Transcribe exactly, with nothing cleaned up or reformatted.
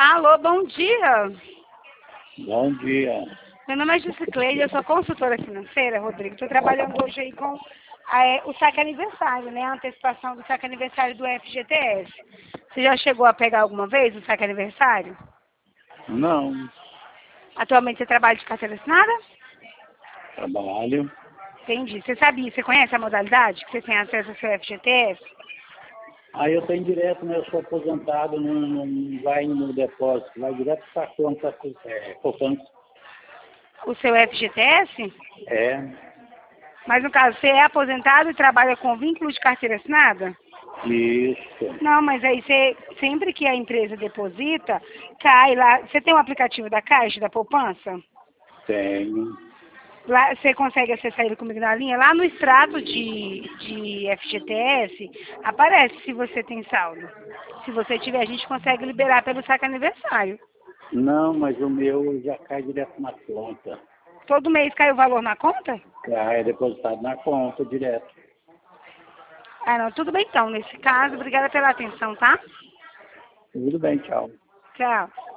Alô, bom dia. Bom dia. Meu nome é Jusicleide, eu sou consultora financeira, Rodrigo. Estou trabalhando hoje aí com é, o saque aniversário, né? A antecipação do saque aniversário do F G T S. Você já chegou a pegar alguma vez o saque aniversário? Não, Atualmente você trabalha de carteira assinada? trabalho. Entendi. Você sabia, você conhece a modalidade que você tem acesso ao seu F G T S? Aí eu tenho direto, né? Eu sou aposentado, não, não vai no depósito, vai direto para a conta, é, poupança. O seu F G T S? É, Mas no caso, você é aposentado e trabalha com vínculo de carteira assinada? isso, Não, mas aí você, sempre que a empresa deposita, cai lá. Você tem um aplicativo da Caixa, da poupança? tenho. Lá, você consegue acessar ele comigo na linha? Lá no extrato de, de F G T S, aparece se você tem saldo. Se você tiver, a gente consegue liberar pelo saque aniversário. Não, mas o meu já cai direto na conta. Todo mês cai o valor na conta? Cai, é depositado na conta direto. Ah, não, tudo bem então. Nesse caso, obrigada pela atenção, tá? Tudo bem, tchau. Tchau.